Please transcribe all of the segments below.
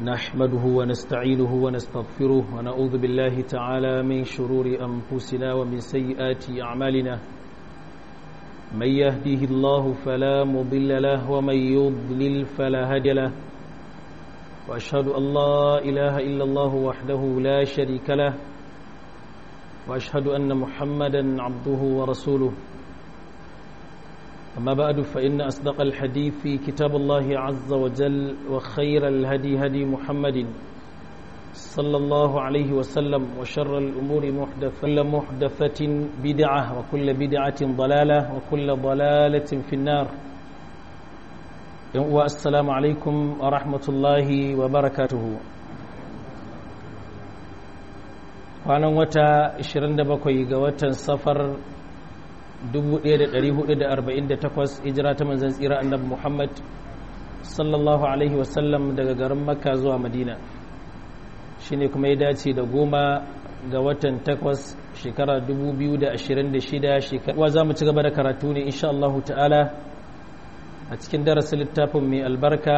نحمده ونستعينه ونستغفره ونعوذ بالله تعالى من شرور أنفسنا ومن سيئات أعمالنا من يهده الله فلا مضل له ومن يضلل فلا هادي له وأشهد أن لا إله إلا الله وحده لا شريك له وأشهد أن محمدا عبده ورسوله أما بعد فإن أصدق الحديث في كتاب الله عز وجل وخير الهدي هدي محمد صلى الله عليه وسلم وشر الأمور محدثة بدعة وكل بدعة ضلالة وكل ضلالة في النار والسلام عليكم ورحمة الله وبركاته وانا وتا 27 ga watan safar 1448 hijira ta manzon tsira annabi Muhammad sallallahu alaihi wasallam daga garin Makka zuwa Madina shine kuma ya dace da 10 ga watan 8 shekara 2026 shekara zamu ci gaba da karatu ne insha Allah ta'ala a cikin darasin littafin mai albarka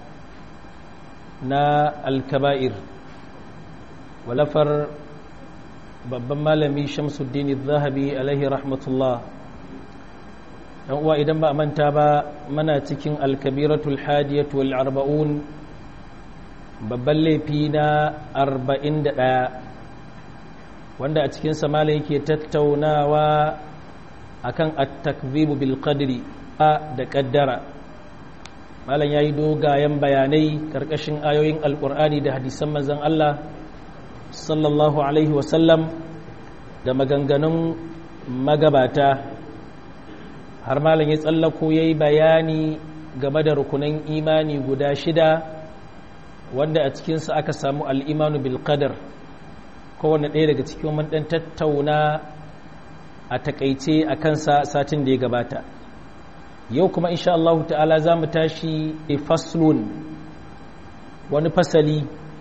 na al-kaba'ir walafar babban malami Shamsuddin Zahabi alaihi rahmatullah dan uwa idan ba manta ba muna cikin al-kabiratul hadiyatu wal arba'un babban laifi na 41 wanda a cikin sa malai yake tattaunawa akan at-takdhib bil qadri da qaddara malam yayi dogayen bayanai karkashin ayoyin alqur'ani da hadisan manzon Allah sallallahu alaihi wasallam da maganganun magabata har malam ya tsallako ya yi bayani game da rukunan imani guda 6 wanda a cikinsa aka samu al'imanu bilkadar kowane ɗaya daga cikin man ɗan tattauna a takaice a kansa satin da ya gabata yau kuma insha Allah ta'ala za mu tashi faslun wani fasali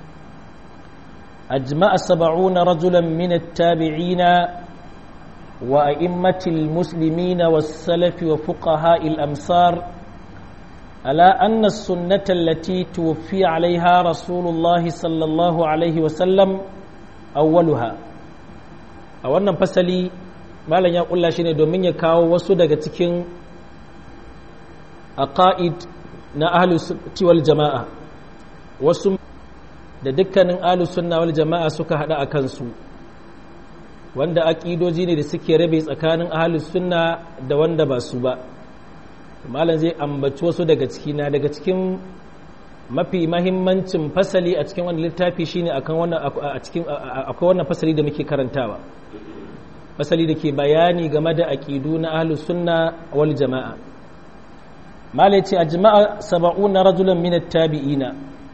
أجمع 70 رجلا من التابعين وأئمة المسلمين والسلف وفقهاء الأمصار على أن السنة التي توفي عليها رسول الله صلى الله عليه وسلم أولها أولا فسلي ما لن يقول الله شيء دومين يكاو وسودة تكين أقائد نا أهل السنة والجماعة وسم da dukkanin ahlus sunna wal jama'a suka hada a kansu wanda aqidoji ne da suke rabe tsakanin ahlus sunna da wanda ba su ba malam zai ambaci wasu daga cikin mafi mahimmancin fasali a cikin wannan littafi shine akan wannan akwai wannan fasali da muke karantawa fasali da ke bayani game da aqidu na ahlus sunna wal jama'a malam ya ce ajma'a 70 rajulan min at-tabi'ina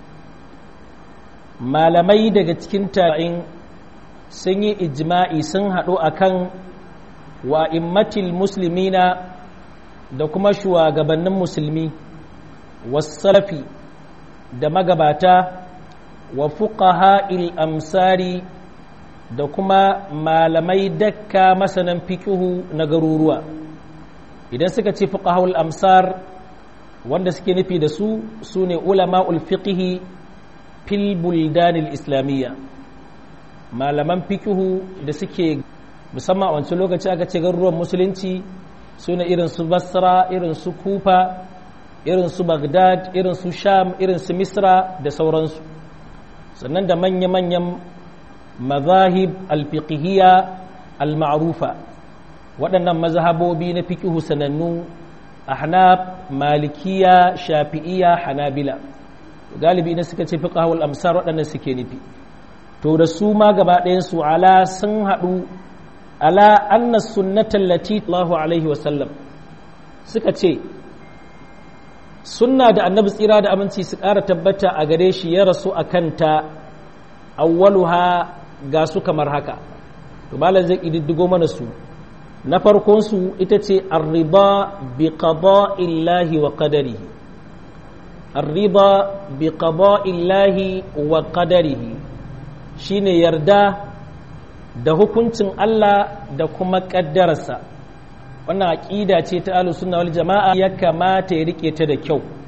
malamai daga cikin tabi'in sun yi ijma'i sun haɗu akan wa'immatil muslimina da kuma shugabannin musulmi wasalafi da magabata wa fuqaha'il amsari da kuma malamai dakka masanan fiqhu na garuruwa idan suka ce fuqaha'ul amsar wanda suke nufi da su sune ulama'ul fiqhi fil buldanil islamiyya malaman fikihu da suke musamman a wancan lokaci aka ce garuruwan musulunci suna irin su basra irin su kufa irin su baghdad irin su sham irin su misra da sauransu sannan da manya-manyan mazahib alfiqhiyya alma'rufa waɗannan mazhabobi na fikihu sanannu ahnaf malikiya shafi'iyya hanabila galibi idan suka ce fiqhul amsar waɗannan suke nufi to da su ma gaba ɗayan su ala sun haɗu ala anna sunnatan lati Allahu alaihi wasallam suka ce sunna da annabi tsira da aminci su ƙara tabbata a gare shi ya rasu a kanta awwaluha ga su kamar haka to malam zai ƙididdigo mana su na farkon su ita ce ar-rida bi qada'illahi wa qadarihi الرضا بقضاء الله وقدره shine yarda da hukuncin Allah da kuma kaddararsa wannan aqida ce ta ahlus sunna wal jamaa ya kamata ya rike ta da kyau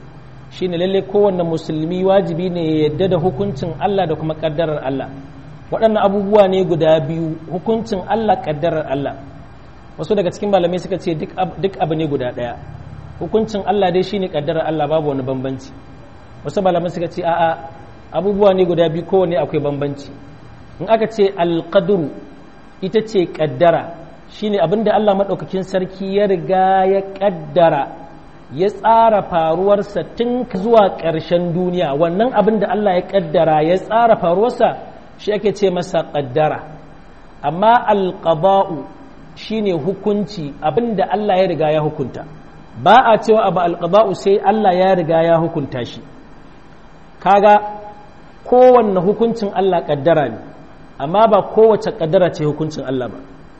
shine lalle kowanne musulmi wajibi ne ya yadda da hukuncin Allah da kuma kaddarar Allah. Waɗannan abubuwa ne guda biyu, hukuncin Allah, kaddarar Allah. Wasu daga cikin malamai suka ce duk abu ne guda ɗaya. Hukuncin Allah dai shine kaddarar Allah, babu wani bambanci. Wasu malamai suka ce a'a, abubuwa ne guda biyu, kowanne akwai bambanci. In aka ce alqadru ita ce kaddara, shine abinda Allah madaukakin sarki ya riga ya kaddara, ya tsara faruwarsa tun zuwa ƙarshen duniya. Wannan abin da Allah ya ƙaddara ya tsara faruwarsa shi ake ce masa ƙaddara. Amma alƙaba'u shi ne hukunci, abin da Allah ya riga ya hukunta. Ba a cewa abu alƙaba'u sai Allah ya riga ya hukunta shi. Kaga kowanne hukuncin Allah ƙaddara ne, amma ba kowace ƙaddara ce hukuncin Allah ba.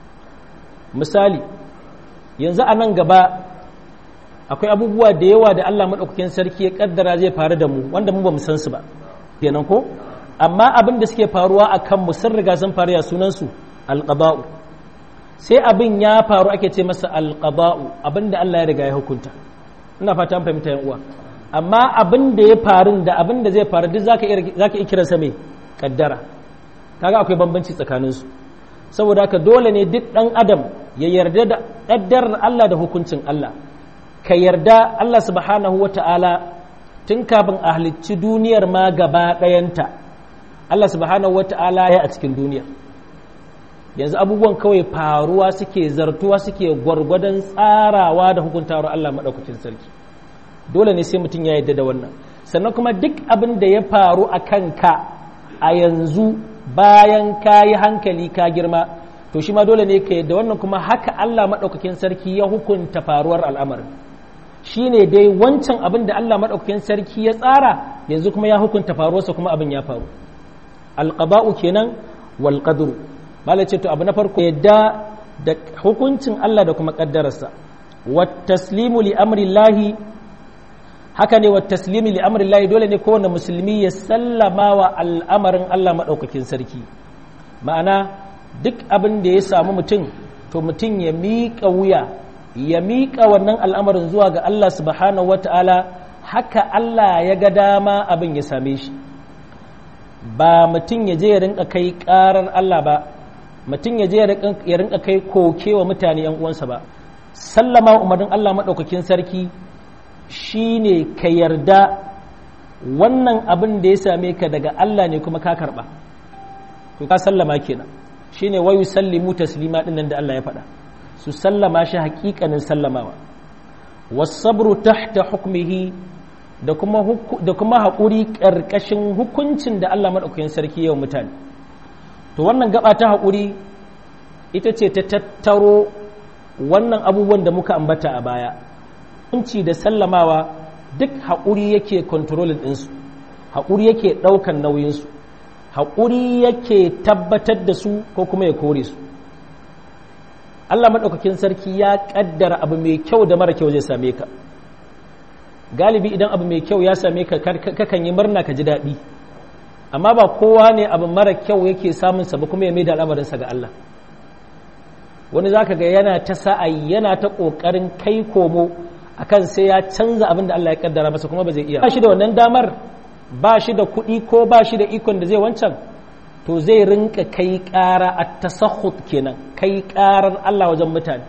Misali, yanzu a nan gaba akwai abubuwa da yawa da Allah maɗaukakin sarki ya ƙaddara zai faru da mu wanda mu ba mu san su ba kenan ko, amma abin da suke faruwa a kanmu sun riga sun faru ya sunansu alƙaba'u. Sai abin ya faru ake ce masa alƙaba'u, abin da Allah ya riga ya hukunta. Ina fata an fahimta yan uwa. Amma abin da ya faru da abin da zai faru duk zaka iya kiransa mai ƙaddara. Kaga akwai bambanci tsakaninsu. Saboda haka dole ne duk ɗan adam ya yarda da ƙaddarar Allah da hukuncin Allah. Ka yarda Allah subhanahu wa ta'ala tun kafin a halicci duniyar ma gaba ɗayanta, Allah subhanahu wa ta'ala ya a cikin duniyar. Yanzu abubuwan kawai faruwa suke, zartuwa suke gwargwadon tsarawa da hukuntawar Allah maɗaukacin sarki. Dole ne sai mutum ya yarda da wannan. Sannan kuma duk abin da ya faru a kanka a yanzu bayan ka yi hankali ka girma, to shi ma dole ne ka yarda wannan, kuma haka Allah maɗaukakin sarki ya hukunta faruwar al'amarin. Shi ne dai wancan abin da Allah maɗaukakin sarki ya tsara yanzu kuma ya hukunta faruwarsa, kuma abin ya faru. Alƙaba'u kenan wal qadru. Malai ce to abu na farko yadda da hukuncin Allah da kuma ƙaddararsa. Wat taslimu li amrillahi, haka ne wat taslimu li amrillahi, dole ne kowane musulmi ya sallama wa al'amarin Allah maɗaukakin sarki. Ma'ana duk abin da ya samu mutum, to mutum ya miƙa wuya, ya miƙa wannan al'amarin zuwa ga Allah subhanahu wa ta'ala, haka Allah ya ga dama abin ya same shi. Ba mutum ya je ya rinka kai ƙarar Allah ba, mutum ya je ya rinka kai koke wa mutane ‘yan uwansa ba. Sallama umarnin Allah maɗaukakin sarki shi ne ka yarda wannan abin da ya same ka daga Allah ne kuma ka karɓa. To ka sallama kenan. Shi ne wayu sallimu taslima ɗin nan da Allah ya faɗa. Su sallama shi haƙiƙanin sallamawa. Wasabru tahta hukmihi, da kuma haƙuri ƙarƙashin hukuncin da Allah maɗaukakin sarki yau mutane. To wannan gaba ta haƙuri ita ce ta tattaro wannan abubuwan da muka ambata a baya. Hukunci da sallamawa duk haƙuri yake kontrolin ɗinsu, haƙuri yake ɗaukan nauyinsu, haƙuri yake tabbatar da su ko kuma ya kore su. Allah maɗaukakin sarki ya ƙaddara abu mai kyau da mara kyau zai same ka. Galibi idan abu mai kyau ya same ka kakan yi murna ka ji daɗi, amma ba kowa ne abu mara kyau yake samunsa ba kuma ya mai da al'amarinsa ga Allah. Wani za ka ga yana ta sa'ayi, yana ta ƙoƙarin kai komo akan sai ya canza abin da Allah ya ƙaddara masa, kuma ba zai iya. Ba shi da wannan damar, ba shi da kuɗi ko ba shi da ikon da zai wancan, to zai rinka kai ƙara a tasahhud kenan, kai ƙarar Allah wajen mutane.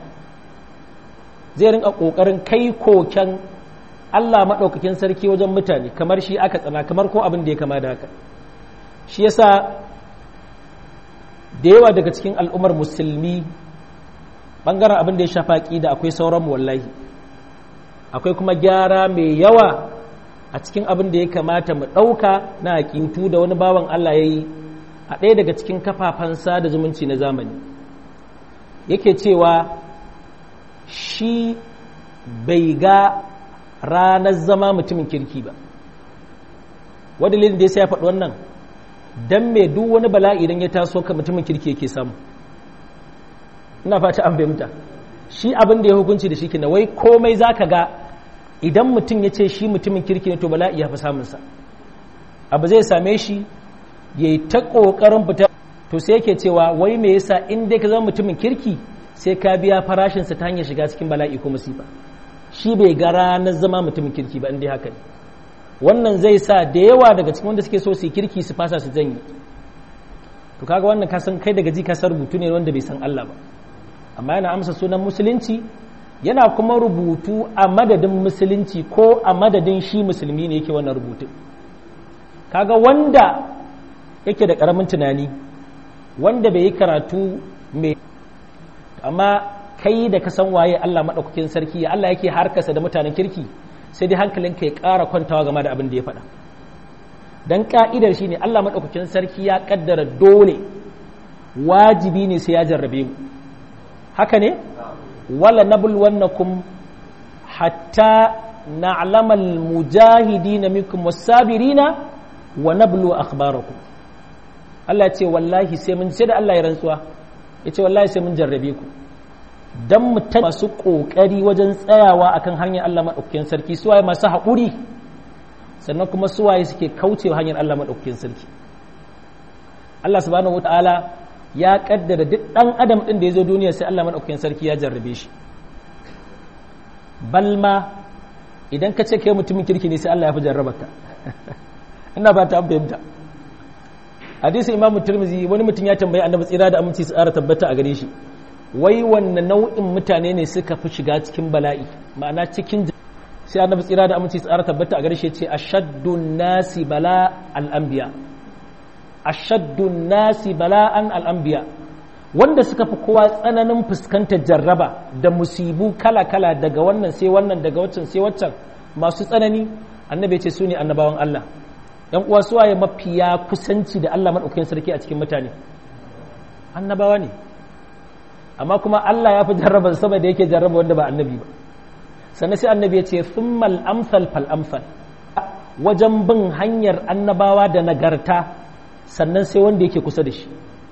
Zai rinka ƙoƙarin kai koken Allah maɗaukakin sarki wajen mutane, kamar shi aka tsana, kamar ko abin da ya kama da haka. Shi yasa da yawa daga cikin al'ummar musulmi ɓangaren abin da ya shafa ƙida akwai sauran wallahi, akwai kuma gyara mai yawa a cikin abin da ya kamata mu ɗauka na haƙintu da wani bawan Allah ya yi a ɗaya daga cikin kafafen sada zumunci na zamani. Yake cewa shi bai ga ranar zama mutumin kirki ba. Wadalilin da ya sai ya faɗi wannan, don mai duk wani bala'i idan ya taso ka mutumin kirki yake samu. Ina fata an fahimta. Shi abin da ya hukunci da shi kina wai komai za ka ga idan mutum ya ce shi mutumin kirki ne to bala'i ya fi samunsa. Abu zai same shi ya yi ta ƙoƙarin fita, to sai yake cewa wai me yasa in dai ka zama mutumin kirki sai ka biya farashinsa ta hanyar shiga cikin bala'i ko musifa. Shi bai ga ranar zama mutumin kirki ba in dai haka ne. wannan zai sa da yawa daga cikin wanda suke so su kirki su fasa su janye to kaga wannan ka san kai daga ji ka san rubutu ne wanda bai san Allah ba amma yana amsa sunan musulunci yana kuma rubutu a madadin musulunci ko a madadin shi musulmi ne yake wannan rubutu kaga wanda yake da karamin tunani wanda bai yi karatu mai amma kai da ka san waye Allah madaukakin sarki ya Allah yake harkarsa da mutanen kirki sai dai hankalinka ya ƙara kwantawa game da abin da ya faɗa dan ka'idar shine Allah madaukakin sarki ya kaddara dole wajibi ne sai ya jarrabe mu haka ne wala nabluwannakum hatta na'lamal mujahidina minkum was-sabirina wa nablu akhbarakum Allah ya ce wallahi sai mun ce da Allah ya rantsuwa ya ce wallahi sai mun jarrabe ku dan mu masu kokari wajen tsayawa akan hanyar Allah madaukakin sarki suwaye masu haƙuri sannan kuma suwaye suke kaucewa hanyar Allah madaukakin sarki Allah subhanahu wataala ya kaddara duk dan adam din da yazo duniya sai Allah madaukakin sarki ya jarrabe shi balma idan ka ce kai mutumin kirki ne sai Allah ya fi jarrabaka ina ba ta fahimta hadisi imamu tirmizi wani mutum ya tambayi annabi tsira da aminci su tsara tabbata a gare shi wai wanne nau'in mutane ne suka fi shiga cikin bala'i ma'ana cikin sai annabi tsira da aminci su tsara tabbata a gare shi ce ashaddun nasi bala al-anbiya ashaddun nasi bala'an al-anbiya wanda suka fi kowa tsananin fuskantar jarraba da musibu kala-kala daga wannan sai wannan daga waccan sai waccan masu tsanani annabi ya ce su ne annabawan Allah yan uwa su waye mafiya kusanci da Allah madaukakin sarki a cikin mutane annabawa ne amma kuma Allah ya fi jarraba saboda yake jarraba wanda ba annabi ba sannan sai annabi ya ce thummal amsal fal amsal wajen bin hanyar annabawa da nagarta sannan sai wanda yake kusa da shi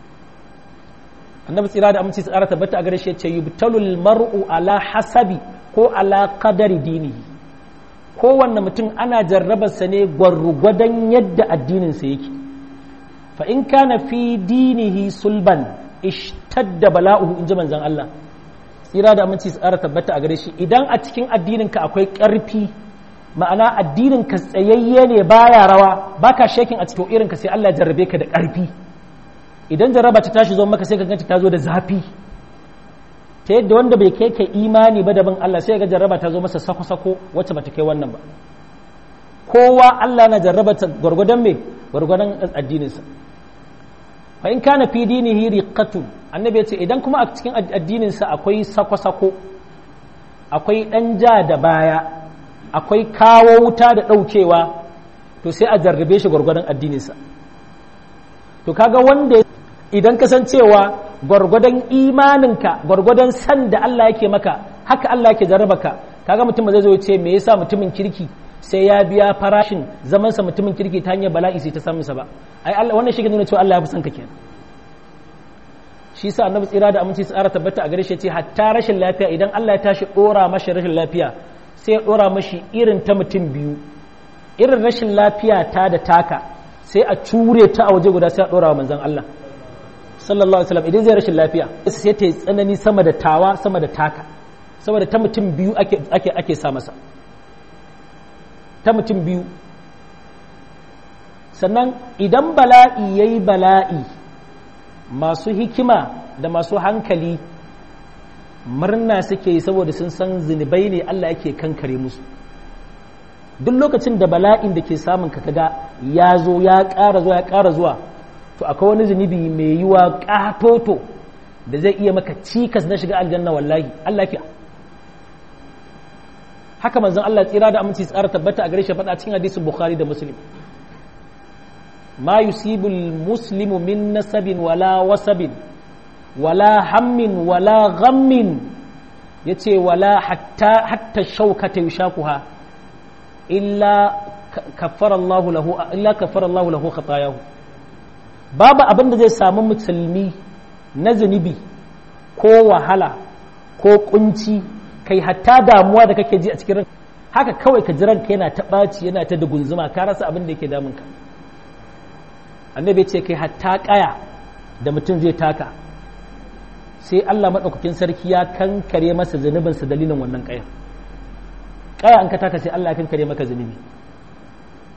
annabi tsira da aminci tsara tabbata a gare shi ya ce yubtalul mar'u ala hasabi ko ala qadari dinihi kowanne mutum ana jarrabarsa ne gwargwadon yadda addininsa yake fa in kana fi dinihi sulban ishtadda bala'uhu in ji manzon Allah tsira da aminci tsara tabbata a gare shi idan a cikin addininka akwai ƙarfi ma'ana addininka tsayayye ne baya rawa baka shekin a cikin irinka sai Allah ya jarrabe ka da ƙarfi idan jarraba ta tashi zo maka sai ka ganta ta zo da zafi ta yadda wanda bai kai ka imani ba daban Allah sai ga jarraba ta zo masa sako-sako wacce bata kai wannan ba kowa Allah na jarraba ta gwargwadon me gwargwadon addininsa fa in kana fi dinihi riqatun annabi ya ce idan kuma a cikin addininsa akwai sako-sako akwai dan ja da baya akwai kawo wuta da daukewa to sai a jarrabe shi gwargwadon addininsa to kaga wanda idan kasancewa gwargwadon imaninka gwargwadon san da Allah yake maka haka Allah yake jarraba ka kaga mutum zai zo ce me yasa mutumin kirki sai ya biya farashin zaman sa mutumin kirki ta hanyar bala'i sai ta samu sa ba ai Allah wannan shi ke nuna cewa Allah ya fi san ka kenan shi yasa annabi tsira da aminci tsara tabbata a gare shi ce hatta rashin lafiya idan Allah ya tashi dora mashi rashin lafiya sai ya dora mashi irin ta mutum biyu irin rashin lafiya ta da taka sai a cure ta a waje guda sai a dora wa manzon Allah sallallahu alaihi wasallam idan zai rashin lafiya sai ta yi tsanani sama da tawa sama da taka saboda ta mutum biyu ake sa masa ta mutum biyu sannan idan bala'i yayi bala'i masu hikima da masu hankali murna suke yi saboda sun san zunubai ne Allah yake kankare musu duk lokacin da bala'in da ke samun ka kaga ya zo ya ƙara zuwa to akwai wani zunubi mai yiwa ƙatoto da zai iya maka cikas na shiga aljanna wallahi Allah fiya haka manzon Allah tsira da aminci tsara tabbata a gare shi faɗa cikin hadisin Bukhari da Muslim ma yusibul muslimu min nasabin wala wasabin wala hammin wala ghammin yace wala hatta shaukata yushakuha illa kaffara Allah lahu khatayahu babu abin da zai samu musulmi na zunubi ko wahala ko kunci kai hatta damuwa da kake ji a cikin ranka haka kawai ka ji ranka yana ta ɓaci yana ta dugunzuma ka rasa abin da yake damunka annabi ce kai hatta kaya da mutum zai taka sai Allah maɗaukakin sarki ya kankare masa zunubinsa dalilin wannan kaya an ka taka sai Allah ya kankare maka zunubi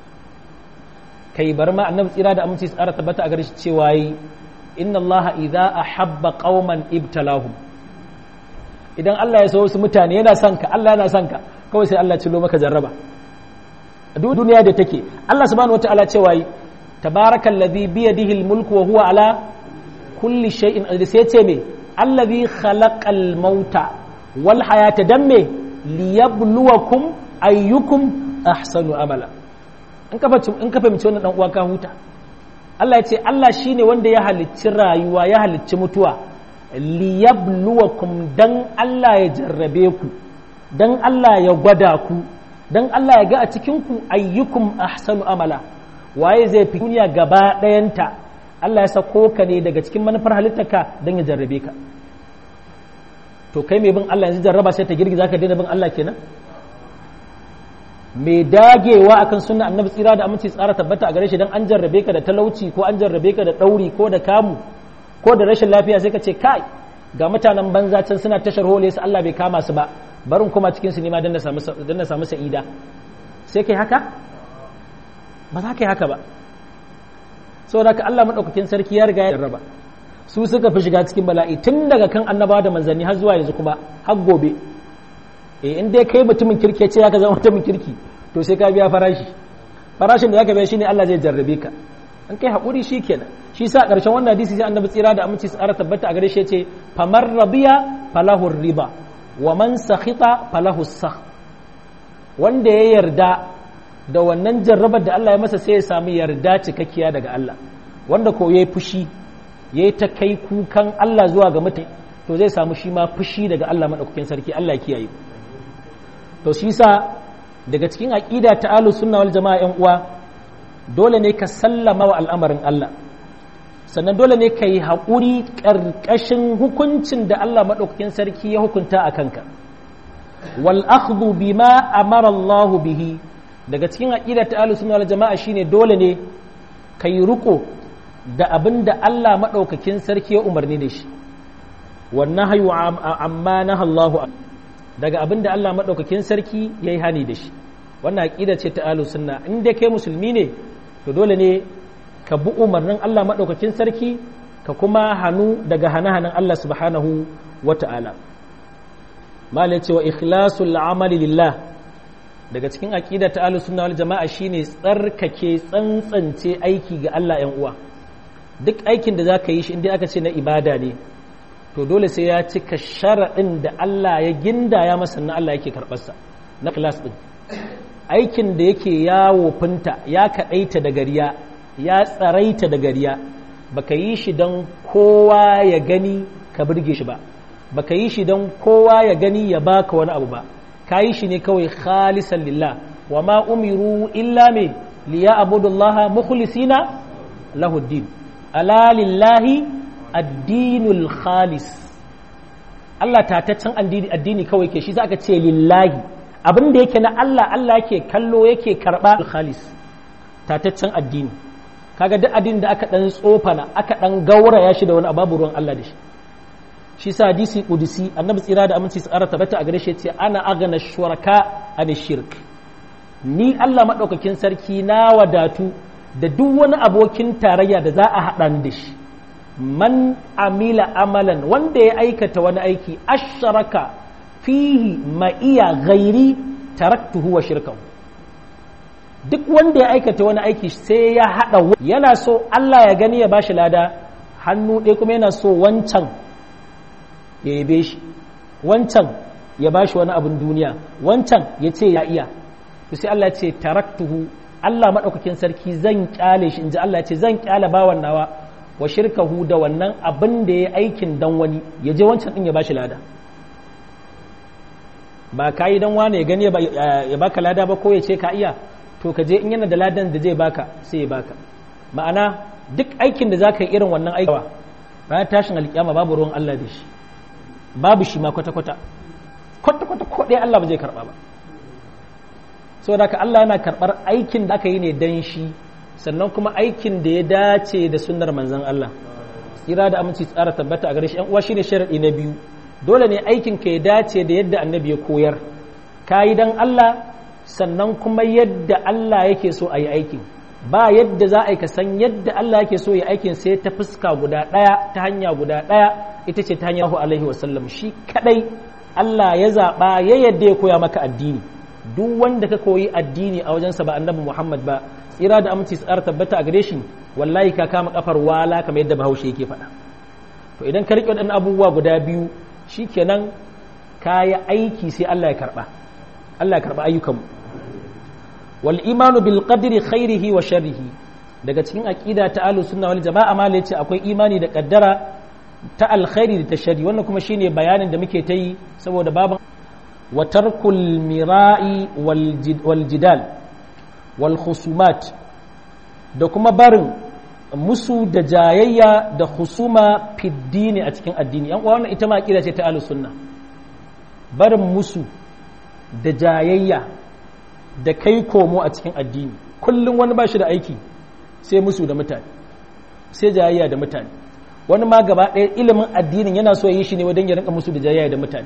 kai bar ma annabi tsira da aminci tsara tabbata a gare shi cewa yi inna allaha idza ahabba qauman ibtalahum, idan Allah ya so wasu mutane yana son ka, Allah yana son ka, kawai sai Allah cilo maka jarraba. A duniya da take Allah subhanahu wataala cewa yi tabarakallazi biyadihi almulku wa huwa ala kulli shay'in qadir, sai ce me allazi khalaqal mauta wal hayata dan me liyabluwakum ayyukum ahsanu amala. in ka fahimci wannan dan uwa ka huta. Allah ya ce Allah shine wanda ya halicci rayuwa ya halicci mutuwa liyabluwakum dan Allah ya jarrabe ku, dan Allah ya gwada ku, dan Allah ya ga a cikin ku ayyukum ahsanu amala, waye zai fi duniya gaba ɗayanta. Allah ya sako ka ne daga cikin manufar halittarka dan ya jarrabe ka. To kai mai bin Allah yanzu jarraba sai ta girgiza ka daina bin Allah kenan? Mai dagewa akan sunna annabi tsira da aminci tsara tabbata a gare shi dan an jarrabe ka da talauci ko an jarrabe ka da ɗauri ko da kamu ko da rashin lafiya sai ka ce kai ga mutanen banza can suna tashar hole su Allah bai kama su ba, barin kuma cikin su nima dan na samu sa'ida. Sai kai haka? Ba za ka yi haka ba. Saboda ka Allah madaukakin sarki ya riga ya jarraba. Su suka fi shiga cikin bala'i tun daga kan annabawa da manzanni har zuwa yanzu kuma har gobe. In dai kai mutumin kirki ce zaka zama mutumin kirki to sai ka biya farashi. Farashin da zaka biya shine Allah zai jarrabe ka. An kai hakuri shikenan. Shi sa ƙarshen wannan hadisi sai annabi tsira da aminci tsara tabbata a gare shi yace famar rabiya falahu riba wa man sakhita falahu sakh. Wanda ya yarda da wannan jarrabar da Allah ya masa sai ya samu yarda cikakkiya daga Allah. Wanda ko yayi fushi yayi ta kai kukan Allah zuwa ga mutane to zai samu shi ma fushi daga Allah madaukakin sarki. Allah ya kiyaye. To shi sa daga cikin aqida ta ahlus sunna wal jamaa yan uwa dole ne ka sallama wa al'amarin Allah, sannan dole ne ka yi haƙuri ƙarƙashin hukuncin da Allah maɗaukakin sarki ya hukunta a kanka. Wal akhdhu bima amara Allah bihi, daga cikin aqida ta ahlus sunna wal jama'a shine dole ne ka yi riko da abin da Allah maɗaukakin sarki ya umarni da shi. Wan nahyu amma naha Allah, daga abin da Allah maɗaukakin sarki yayi hani da shi. Wannan aqida ce ta ahlus sunna. In dai kai musulmi ne to dole ne ka bi umarnin Allah maɗaukakin sarki ka kuma hannu daga hane-hanen Allah subhanahu wa ta'ala. Mala ce wa ikhlasul amali lillah, daga cikin aqida ta ahlus sunna wal jama'a shine tsarkake tsantsance aiki ga Allah ‘yan uwa. Duk aikin da zaka yi shi inda aka ce na ibada ne to dole sai ya cika sharaɗin da Allah ya gindaya masa na Allah yake karɓarsa na ikhlas din. Aikin da yake yawo finta ya kaɗaita da gariya ya tsaraita da gariya, baka yi shi don kowa ya gani ka burge shi ba, baka yi shi don kowa ya gani ya baka wani abu ba, ka yi shi ne kawai khalisan lillah. wa ma umiru illa me liya abudullaha mukhlisina lahu din, ala lillahi addinul khalis. Allah tataccen addini kawai ke shi za ka ce lillahi, abin da yake na Allah Allah yake kallo yake karba khalis, tataccen addini. Kaga duk addinin da aka dan tsofana aka dan gauraya shi da wani ababu ruwan Allah da shi. Shi sa hadisi qudsi annabi tsira da aminci tsara tabbata a gare shi yace ana agana shuraka an shirk. Ni Allah madaukakin sarki na wadatu da duk wani abokin tarayya da za a hada da shi. Man amila amalan, wanda ya aikata wani aiki asharaka fihi ma'iya ghairi taraktuhu wa shirkahu. Duk wanda ya aikata wani aiki sai ya haɗa, yana so Allah ya gani ya bashi lada hannu ɗaya, kuma yana so wancan ya yabe shi, wancan ya bashi wani abin duniya, wancan ya ce ya iya. To sai Allah ya ce taraktuhu, Allah maɗaukakin sarki zan kyale shi, inji Allah ya ce zan kyale bawan nawa wa shirkahu da wannan abin da ya aikin dan wani, ya je wancan ɗin ya bashi lada. Ba ka yi dan wani ya gani ya baka lada ba ko ya ce ka iya, to ka je in yana da ladan da zai baka sai ya baka. Ma'ana duk aikin da zaka yi irin wannan aikawa ranar tashin alkiyama babu ruwan Allah da shi, babu shi ma kwata-kwata ko ɗaya Allah ba zai karɓa ba. Saboda haka Allah yana karɓar aikin da aka yi ne dan shi, sannan kuma aikin da ya dace da sunnar manzon Allah tsira da aminci tsara tabbata a gare shi. ‘Yan uwa shine sharadi na biyu, dole ne aikin ka ya dace da yadda annabi ya koyar, ka yi dan Allah sannan kuma yadda Allah yake so a yi aikin. ba yadda za a yi ka san yadda Allah yake so ya aikin sai ta fuska guda ɗaya, ta hanya guda ɗaya, ita ce ta hanyar alaihi wasallam. Shi kadai Allah ya zaɓa ya yadda ya koya maka addini. Duk wanda ka koyi addini a wajensa ba annabi Muhammad ba, tsira da aminci tsara tabbata a gare shi, wallahi ka kama kafar wala kamar yadda Bahaushe yake faɗa. To idan ka riƙe waɗannan abubuwa guda biyu, shikenan ka yi aiki sai Allah ya karɓa. Allah ya karɓa ayyukanmu. Wal imanu bil qadri khairihi wa sharrihi, daga cikin aqida ta ahlus sunna wal jamaa ma yace akwai imani da kaddara ta alkhairi da ta sharri. Wannan kuma shine bayanin da muke ta yi saboda baban wa tarkul mira'i wal jidal wal khusumat, da kuma barin musu da jayayya da husuma fiddini a cikin addini. Yan uwa, wannan ita ma aqida ce ta ahlus sunna. Barin musu da jayayya da kai komo a cikin addini. Kullum wani ba shi da aiki sai musu da mutane, sai jayayya da mutane. Wani ma gaba ɗaya ilimin addinin yana so ya yi shi ne wajen ya rinka musu da jayayya da mutane.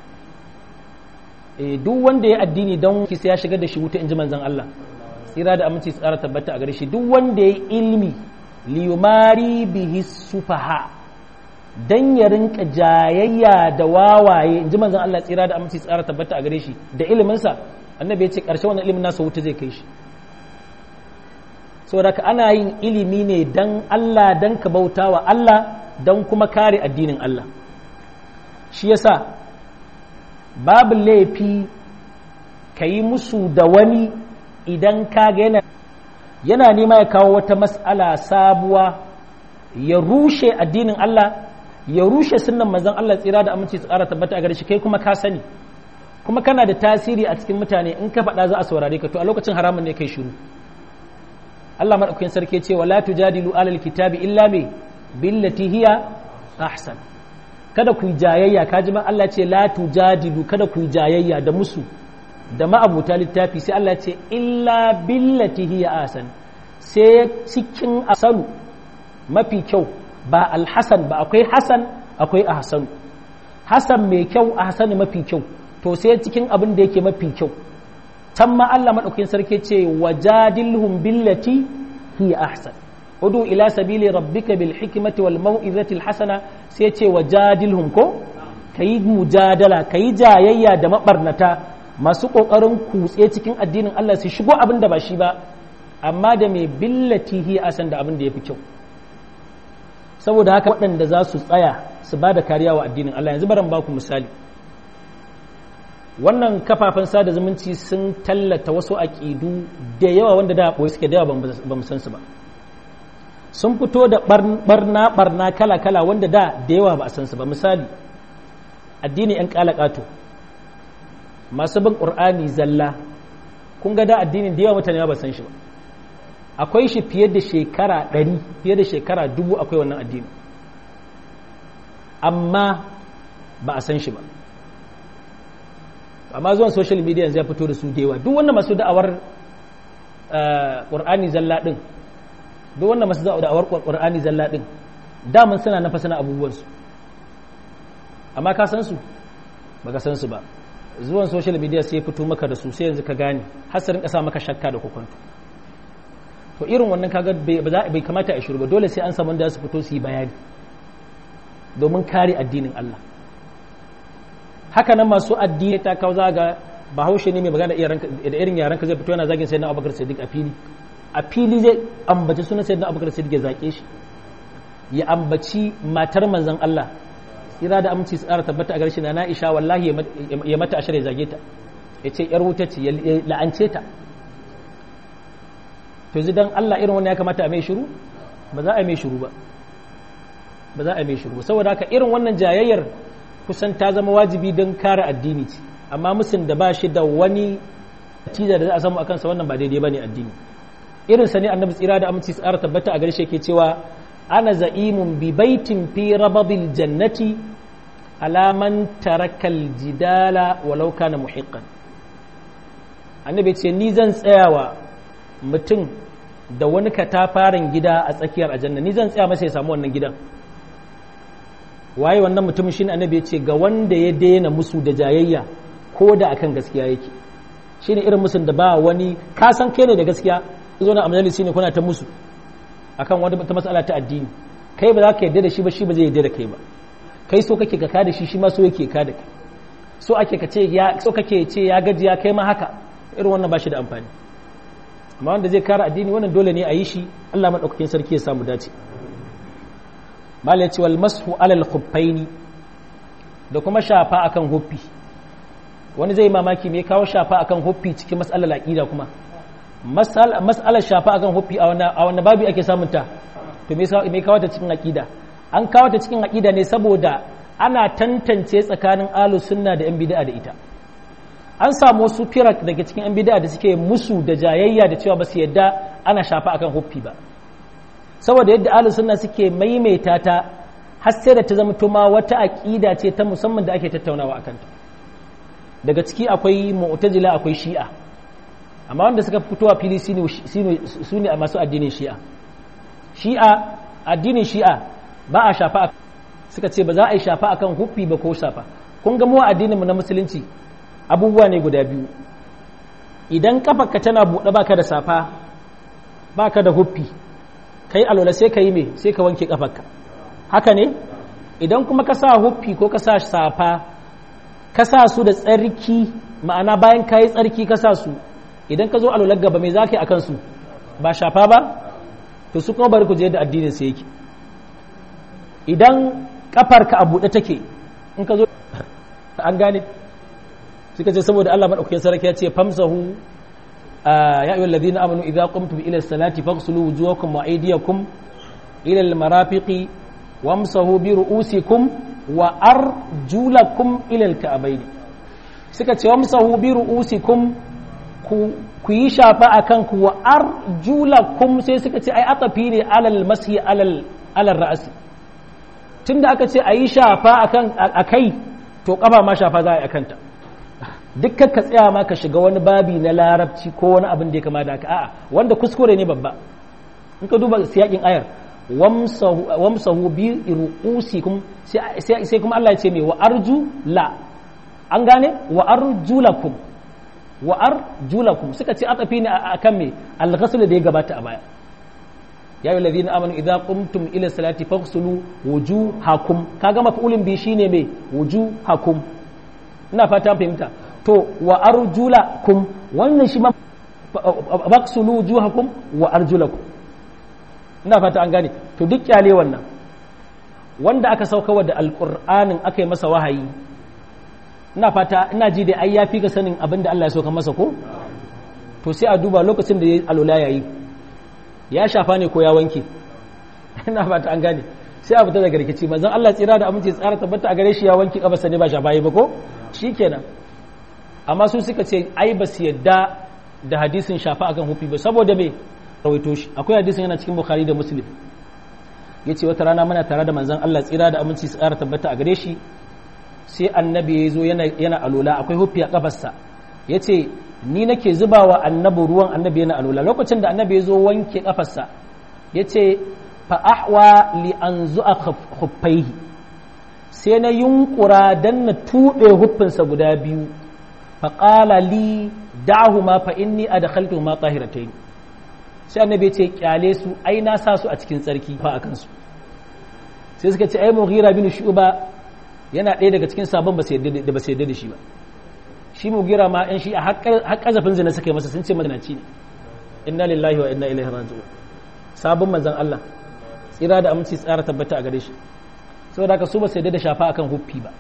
Duk wanda ya addini don sai ya shigar da shi wuta, in ji manzon Allah tsira da aminci tsara tabbata a gare shi. Duk wanda ya ilmi liyumari bihi sufaha, dan ya rinka jayayya da wawaye, in ji manzon Allah tsira da aminci tsara tabbata a gare shi, da iliminsa. Annabi ya ce ƙarshe wannan ilimin nasa wuta zai kai shi. Saboda ka ana yin ilimi ne dan Allah, dan ka bauta wa Allah, dan kuma kare addinin Allah. Shi yasa babu laifi ka yi musu da wani idan ka ga yana nema ya kawo wata mas'ala sabuwa, ya rushe addinin Allah, ya rushe sunnan manzon Allah tsira da aminci su ƙara tabbata a gare shi, kai kuma ka sani, kuma kana da tasiri a cikin mutane. In ka faɗa za a saurare ka, to a lokacin haramun ne kai shiru. Allah madaukakin sarki ce wala tujadilu alal kitabi illa billati hiya ahsan. Kada ku jayayya, kaji ma Allah ce la tujadilu, kada ku jayayya da musu da ma'abuta littafi, sai Allah ce illa billati hiya ahsan, sai cikin asalu mafi kyau, ba alhasan ba. Akwai hasan, akwai ahsan. Hasan mai kyau, ahsan mafi kyau. To sai cikin abin da yake mafi kyau. Can ma Allah madaukakin sarki ce wajadilhum billati hiya ahsan, udu ila sabili rabbika bil hikmati wal mau'izati al hasana. Sai ce wajadilhum, ko kayi mujadala, kayi jayayya da mabarnata masu kokarin kutse cikin addinin Allah, su shigo abin da ba shi ba, amma da mai billati hiya ahsan, da abin da yafi kyau. Saboda haka waɗanda za su tsaya su ba da kariya wa addinin Allah, yanzu baran ba ku misali. Wannan kafafen sada zumunci sun tallata wasu aƙidu da yawa wanda da ɓoye suke da yawa ba mu san su ba. Sun fito da barna kala-kala wanda da yawa ba a san su ba. Misali, addini 'yan ƙalaƙato, masu bin ƙur'ani zalla. Kun ga da addinin da yawa mutane ba san shi ba. Akwai shi fiye da shekara 100, fiye da shekara 1000 akwai wannan addini, amma ba a san shi ba. Amma zuwan social media yanzu ya fito da su da yawa. Duk wanda masu da'awar ƙur'ani zalla ɗin, duk wanda masu da'awar ƙur'ani zalla ɗin, daman suna na fasana abubuwansu, amma ka san su ba ka san su ba. Zuwan social media sai ya fito maka da su, sai yanzu ka gane, har su rinka sa maka shakka da kokonto. To irin wannan kaga bai kamata a shiru ba, dole sai an samu wanda su fito su yi bayani domin kare addinin Allah. Haka nan masu addini ta kawo zaga Bahaushe ne mai magana da irin yaran ka zai fito yana zagin sayyidina Abubakar Siddiq a fili zai ambaci sunan sayyidina Abubakar Siddiq ya zake shi, ya ambaci matar manzon Allah tsira da aminci tsara tabbata a garshe na Aisha, wallahi ya mata ashar ya zage ta, ya ce yar wuta ce, ya la'ance ta. To yanzu dan Allah irin wannan ya kamata a mai shiru? Ba za a mai shiru ba, ba za a mai shiru. Saboda haka irin wannan jayayyar kusan ta zama wajibi don kare addini ce, amma musun da ba shi da wani natija da za a samu akan sa, wannan ba daidai bane addini. Irin sa ne annabi tsira da aminci tsara tabbata a garshe yake cewa ana za'imun bi baitin fi rabadil jannati ala man tarakal jidala walau kana muhiqqan. Annabi ce ni zan tsayawa mutum da wani katafaren gida a tsakiyar aljanna, ni zan tsaya masa ya samu wannan gidan. Waye wannan mutumin? shine annabi ya ce ga wanda ya daina musu da jayayya ko da akan gaskiya yake. Shine irin musun da ba wani, ka san kai ne da gaskiya zo na majalisi ne kuna ta musu akan wata matsala ta addini, kai ba za ka yarda da shi ba, shi ba zai yarda da kai ba, kai so kake ka da shi, shi ma so yake ka da kai, so kake ce ya gajiya kai ma haka, irin wannan ba shi da amfani. amma wanda zai kare addini wannan dole ne a yi shi. Allah madaukakin sarki ya samu dace. malai ce wal mashu alal khuffaini, da kuma shafa akan huffi. wani zai mamaki me kawo shafa akan huffi cikin mas'alar aqida kuma mas'alar shafa akan huffi a wannan babu ake samun ta, to me kawo ta cikin aqida? An kawo ta cikin aqida ne saboda ana tantance tsakanin ahlus sunna da yan bid'a da ita. An samu wasu firak daga cikin yan bid'a da suke musu da jayayya da cewa ba su yadda ana shafa akan huffi ba, saboda yadda ahlus sunna suke maimaita ta har sai da ta zama tuma wata aqida ce ta musamman da ake tattaunawa akan ta. Daga ciki akwai mu'tazila, akwai shi'a, amma wanda suka fitowa fili su ne a masu addinin shi'a. Addinin shi'a ba a shafa, suka ce ba za a yi shafa akan huffi ba ko safa. kun ga mu addininmu na musulunci abubuwa ne guda biyu. Idan kafarka tana buɗe baka da safa baka da huffi, kai alwala sai ka yi me, sai ka wanke kafarka, haka ne? Idan kuma ka sa huffi ko ka sa safa ka sa su da tsarki, ma'ana bayan ka yi tsarki ka sa su, idan ka zo alwalar gaba mai za ka yi a kansu? Ba shafa ba? To su kuma bari ku je da addinin sai yake. Idan kafarka a buɗe take in ka zo an gane, suka ce saboda Allah madaukakin sarki ya ce famsahu ya ayyuhal ladina amanu idza qumtum ila as-salati faghsulu wujuhakum wa aydiyakum ila al-marafiqi wamsahu bi ru'usikum wa arjulakum ila al-ka'bayn. Suka ce wamsahu bi ru'usikum ku yi shafa akan ku, wa arjulakum sai suka ce ai atafi ne alal mashi alal ra'si. Tunda aka ce ayi shafa akan akai, to kafa ma shafa za a yi akanta. Dukkan ka tsaya ma ka shiga wani babi na larabci ko wani abin da ya kama da haka, a'a wanda kuskure ne babba. In ka duba siyakin ayar wamsahu bi ru'usikum, sai kuma Allah ya ce me wa arjula, an gane, wa arjulakum, wa arjulakum suka ce atafi ne akan me al-ghusl da ya gabata a baya. Ya ayyuhal ladina amanu idza qumtum ila salati faghsulu wujuhakum, kaga maf'ulin bi shine me wujuhakum, ina fata fahimta. To wa arjulakum wannan shi ma faghsulu wujuhakum wa arjulakum, ina fata an gane. To duk kyale wannan wanda aka saukawa da alqur'anin aka yi masa wahayi, ina fata ina ji da ai yafi ga sanin abin da Allah ya sauka masa ko, to sai a duba lokacin da ya alula yayi ya shafa ne ko ya wanke. Ina fata an gane, sai a fita daga rikici. Manzon Allah tsira da aminci tsara tabbata a gare shi ya wanke kabarsa ne ba shafa yi ba ko, shikenan. Amma su suka ce ai ba su yadda da hadisin shafa akan hufi ba, saboda me rawaito shi. Akwai hadisin yana cikin Bukhari da Muslim, yace wata rana muna tare da manzon Allah tsira da aminci tsara tabbata a gare shi, sai annabi ya zo yana alola, akwai hufi a kafarsa, ya ce ni nake zuba wa annabi ruwan, annabi yana alola. Lokacin da annabi ya zo wanke kafarsa ya ce fa'ahwa li an zu'a huffaihi, sai na yunkura don na tuɓe huffinsa guda biyu, faƙala li da'ahu ma fa inni a da khaltu ma ƙahiratai. Sai annabi ya ce ƙyale su, ai na sa su a cikin tsarki fa a kansu. Sai suka ce ai Mughira bin Shu'ba yana ɗaya daga cikin sabon ba su yadda da shi ba. Shi Mughira ma ɗan shi a har ƙazafin zina suka yi masa, sun ce mazinaci ne. Inna lillahi wa inna ilaihi raji'un. Sabon manzon Allah tsira da aminci tsara tabbata a gare shi. Saboda haka su ba su yadda da shafa akan huffi ba,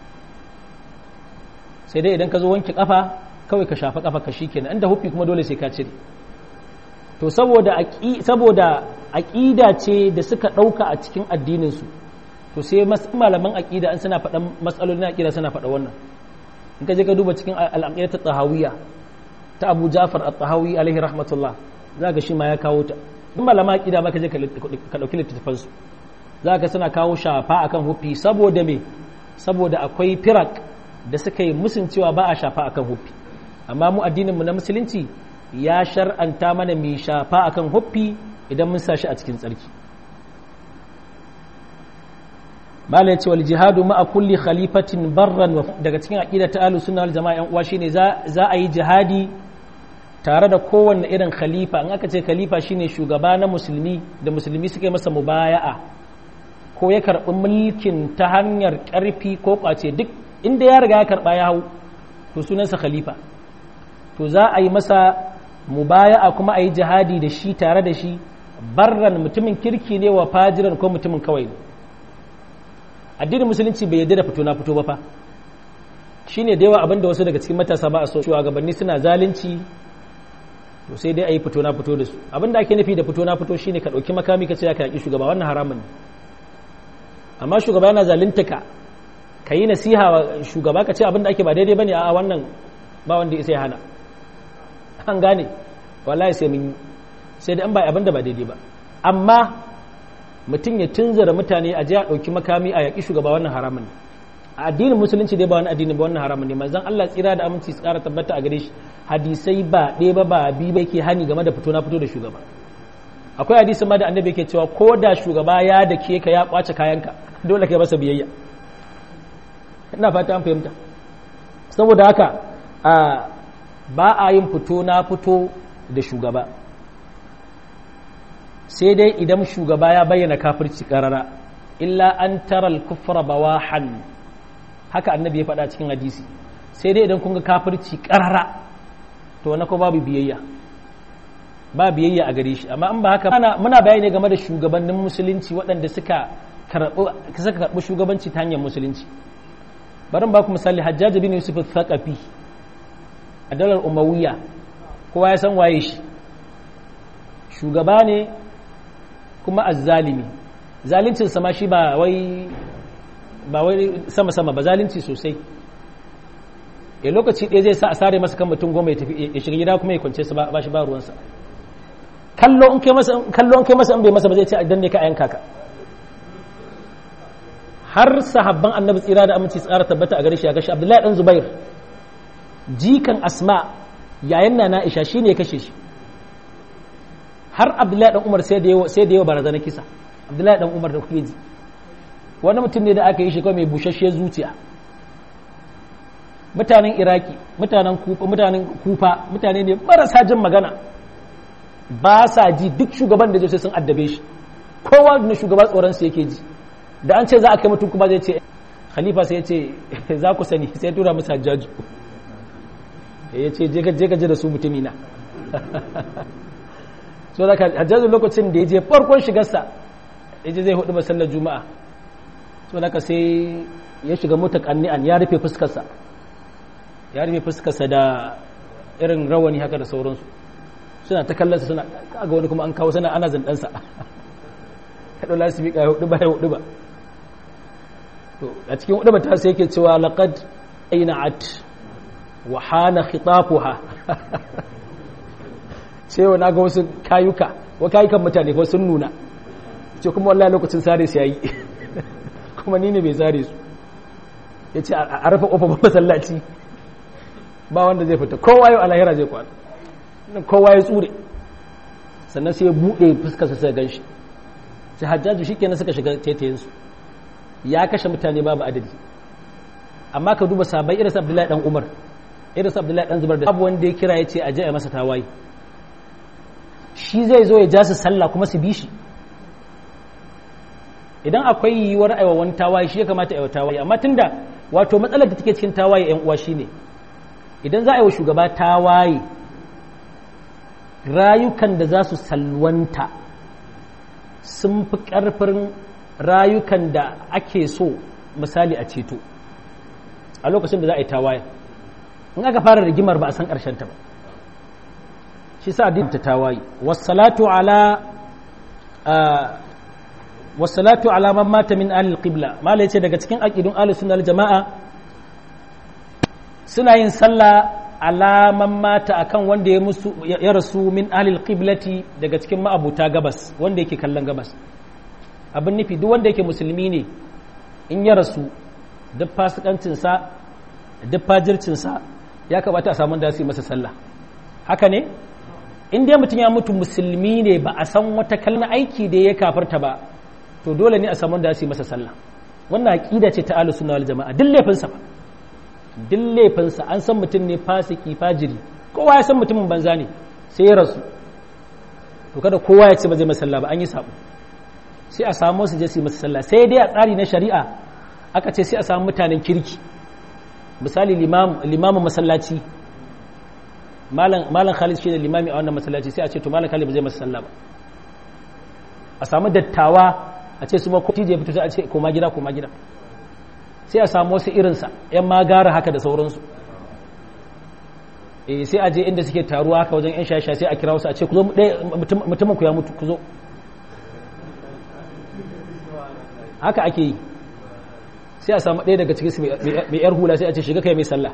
sai dai idan ka zo wanke kafa kawai ka shafa kafa ka shikenan, inda huffi kuma dole sai ka cire. To saboda aqida ce da suka ɗauka a cikin addinin su, to sai malaman aqida an suna faɗan matsalolin aqida suna faɗa wannan. In ka je ka duba cikin al-aqida at-tahawiyya ta Abu Ja'far at-Tahawi alaihi rahmatullah, zaka shi ma ya kawo ta. Duk malaman aqida ma ka je ka dauki littafin su, zaka suna kawo shafa akan hufi. Saboda me? Saboda akwai firak da suka yi musun cewa ba a shafa akan hufi, amma mu addinin mu na musulunci ya shar'anta mana mai shafa akan hufi idan mun sa shi a cikin tsarki. Mala ya ce wal jihadu ma'a kulli khalifatin barran, daga cikin aqida ta ahlus sunna wal jama'a yan uwa shine za a yi jihadi tare da kowanne irin khalifa. In aka ce khalifa shine shugaba na musulmi da musulmi suka yi masa mubaya'a ko ya karɓi mulkin ta hanyar ƙarfi ko ƙwace, duk inda ya riga ya karɓa ya hau to sunansa khalifa. To za a yi masa mubaya'a kuma a yi jihadi da shi tare da shi, barran mutumin kirki ne wa fajiran ko mutumin kawai ne. Addinin musulunci bai yarda da fito na fito ba fa, shine da yawa abinda wasu daga cikin matasa ba a so. Shugabanni suna zalunci, to sai dai a yi fito na fito da su. Abinda ake nufi da fito na fito shine ka ɗauki makami ka ce ka yaƙi shugaba, wannan haramun ne. Amma shugaba yana zalunta ka yi nasiha wa shugaba ka ce abinda ake ba daidai bane, a wannan ba wanda ya hana. An gane, wallahi sai mun sai da an ba abinda ba daidai ba. Amma mutum ya tunzara mutane a je a ɗauki makami a yaƙi shugaba, wannan haramun ne. A addinin musulunci dai ba wani addini ba, wannan haramun ne. Manzon Allah tsira da aminci su ƙara tabbata a gare shi, hadisai ba ɗaya ba biyu ba yake hani game da fito na fito da shugaba. Akwai hadisin ma da annabi yake cewa ko da shugaba ya dake ka ya kwace kayanka, dole kai masa biyayya. Ina fata an fahimta. Saboda haka ba a yin fito na fito da shugaba, sai dai idan shugaba ya bayyana kafirci karara, illa an taral kufra bawahan, haka annabi ya faɗa cikin hadisi. Sai dai idan kun ga kafirci karara, to wani ko babu biyayya, ba biyayya a gare shi. Amma in ba haka, muna bayani game da shugabannin musulunci waɗanda suka karɓi shugabanci ta hanyar musulunci. Bari ba ku misali, Hajjaj bin Yusuf al-Thaqafi a daular Umayya, kowa ya san waye shi. Shugaba ne kuma azzalimi, zalincin sama shi ba wai sama ba, zalunci sosai. A lokaci ɗaya zai sa a sare masa kan mutum 10 ya tafi ya shiga gida kuma ya kwance su ba shi ba ruwansa. Kallo in kai masa in bai masa ba zai ce a danne ka a yanka ka. Har sahabban annabi tsira da aminci tsara tabbata a gare shi ya gashi Abdullahi dan Zubair, jikan Asma yayin na Aisha, shine ya kashe shi. Har Abdullahi dan Umar sai da yawa barazana kisa. Abdullahi dan Umar da kuke ji, wani mutum ne da aka yi shi kawai mai bushashiyar zuciya. Mutanen Iraki, mutanen Kufa, mutane ne marasa jin magana, ba sa ji, duk shugaban da sai sun addabe shi. Kowa na shugaba tsoron su yake ji. Da an ce za a kai mutum kuma zai ce khalifa, sai ya ce za ku sani, sai ya tura musu Hajjaju, ya ce je ka je da su mutumina. So da Hajjaju lokacin da ya je farkon shigarsa, ya je zai hudu masallar juma'a, so da sai ya shiga mutakanni'an, ya rufe fuskarsa da irin rawani haka da sauransu. Suna ta kallonsa, suna kaga wani kuma an kawo sana ana zandansa. Ya ɗola su miƙa ya hudu ba. To a cikin hudu ba ta sai yake cewa laqad aina'at wa hana khitafuha. Cewa na ga wasu kayukan mutane ko sun nuna, ce kuma wallahi lokacin sare su yayi. Kuma ni ne bai sare su. Ya ce a rufe ƙofar masallaci, ba wanda zai fita, kowa yau alahira zai kwana, kowa ya tsure. Sannan sai ya buɗe fuskarsa sai gan shi. Sai Hajjaju shi kenan suka shiga taitayensu, ya kashe mutane babu adadi. Amma ka duba sabai irin Abdullahi dan Umar, irin Abdullahi dan Zubair, da babu wanda ya kira ya ce a je a masa tawaye. Shi zai zo ya ja su sallah kuma su bi shi. Idan akwai yiwuwar aiwa wani tawaye, shi ya kamata aiwa tawaye. Amma tunda wato matsalar da take cikin tawaye ƴan uwa shine, idan za a yi wa shugaba tawaye, rayukan da za su salwanta sun fi ƙarfin rayukan da ake so misali a ceto a lokacin da za a yi tawaye. In aka fara rigimar ba a san ƙarshen ta ba, shi sa addini ta tawaye. Wassalatu ala man mata min ahli al-qibla, mala yace daga cikin aqidun ahli sunna wal jamaa suna yin sallah alaman mata akan wanda ya rasu min ahlil qiblati, daga cikin ma'abuta gabas, wanda yake kallon gabas. Abin nufi duk wanda yake musulmi ne, in ya rasu, duk fasikancinsa, duk fajircinsa, ya kamata a samu da su yi masa sallah. Haka ne? In dai mutum ya mutu musulmi ne, ba a san wata kalmar aiki da ya kafarta ba, to dole ne a samu da su yi masa sallah. Wannan aqida ce ta ahlus sunna wal jamaa, duk laifinsa ba, duk laifinsa an san mutum ne fasiki fajiri, kowa ya san mutumin banza ne sai ya rasu to kada kowa ya ce ba zai masa sallah ba, an yi sabo. Sai a samu su je su yi masa sallah, sai dai a tsari na shari'a aka ce sai a samu mutanen kirki, misali limamin masallaci, malam Khalid shi ne limami a wannan masallaci, sai a ce to malam Khalid ba zai masa sallah ba. A samu dattawa a ce su ma koti je fito sai a ce koma gida, sai a samu wasu irinsa yan magara haka da sauransu. Sai a je inda suke taruwa haka wajen yan shasha sai a kira wasu a ce ku zo mutumin ku ya mutu ku zo. Haka ake yi, sai a samu ɗaya daga cikin su mai yar hula sai a ce shiga kai mai sallah.